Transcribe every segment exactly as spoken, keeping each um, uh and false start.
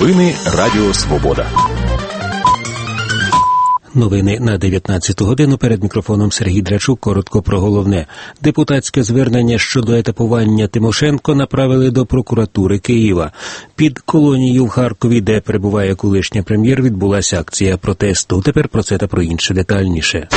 Новини Радіо Свобода. Новини на дев'ятнадцяту годину. Перед мікрофоном Сергій Драчук. Коротко про головне. Депутатське звернення щодо етапування Тимошенко направили до прокуратури Києва. Під колонією в Харкові, де перебуває колишня прем'єр, відбулася акція протесту. Тепер про це та про інше детальніше.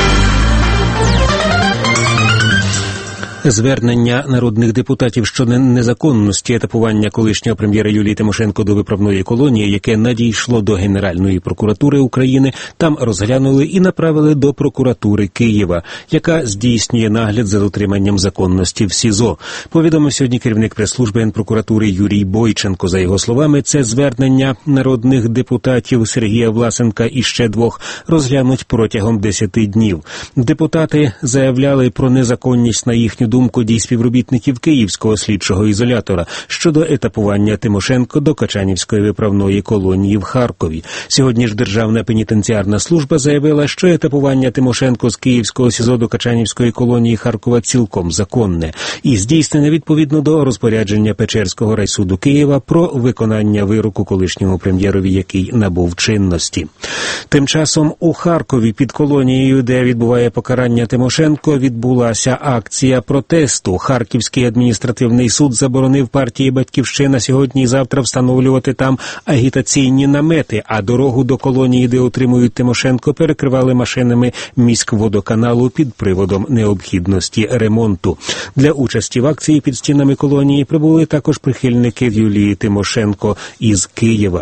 Звернення народних депутатів щодо незаконності етапування колишнього прем'єра Юлії Тимошенко до виправної колонії, яке надійшло до Генеральної прокуратури України, там розглянули і направили до прокуратури Києва, яка здійснює нагляд за дотриманням законності в СІЗО. Повідомив сьогодні керівник прес-служби Генпрокуратури Юрій Бойченко. За його словами, це звернення народних депутатів Сергія Власенка і ще двох розглянуть протягом десяти днів. Депутати заявляли про незаконність, на їхню думку, дій співробітників Київського слідчого ізолятора щодо етапування Тимошенко до Качанівської виправної колонії в Харкові. Сьогодні ж Державна пенітенціарна служба заявила, що етапування Тимошенко з Київського СІЗО до Качанівської колонії Харкова цілком законне і здійснене відповідно до розпорядження Печерського райсуду Києва про виконання вироку колишньому прем'єрові, який набув чинності. Тим часом у Харкові під колонією, де відбуває покарання Тимошенко, відбулася акція протесту. Харківський адміністративний суд заборонив партії «Батьківщина» сьогодні і завтра встановлювати там агітаційні намети, а дорогу до колонії, де утримують Тимошенко, перекривали машинами міськводоканалу під приводом необхідності ремонту. Для участі в акції під стінами колонії прибули також прихильники Юлії Тимошенко із Києва.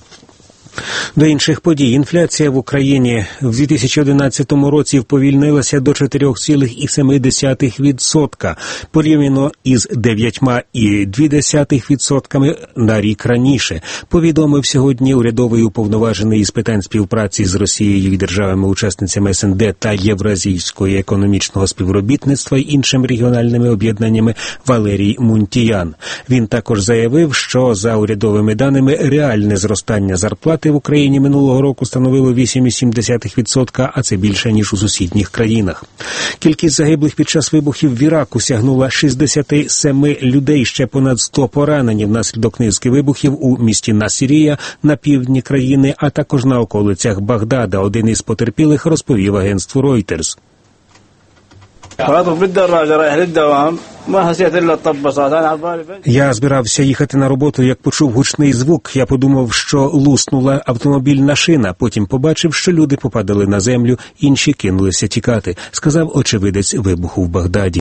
До інших подій. Інфляція в Україні в дві тисячі одинадцятому році вповільнилася до чотири цілих сім десятих відсотка, порівняно із дев'ять цілих дві десятих відсотка на рік раніше, повідомив сьогодні урядовий уповноважений із питань співпраці з Росією і державами-учасницями ес ен де та Євразійського економічного співробітництва і іншими регіональними об'єднаннями Валерій Мунтіян. Він також заявив, що за урядовими даними реальне зростання зарплати в Україні минулого року становило вісім цілих сім десятих відсотка, а це більше, ніж у сусідніх країнах. Кількість загиблих під час вибухів в Іраку сягнула шістдесят сім людей, ще понад сто поранені внаслідок низки вибухів у місті Насірія на півдні країни, а також на околицях Багдада. Один із потерпілих розповів агентству Reuters. Я збирався їхати на роботу, як почув гучний звук. Я подумав, що луснула автомобільна шина. Потім побачив, що люди попадали на землю, інші кинулися тікати, сказав очевидець вибуху в Багдаді.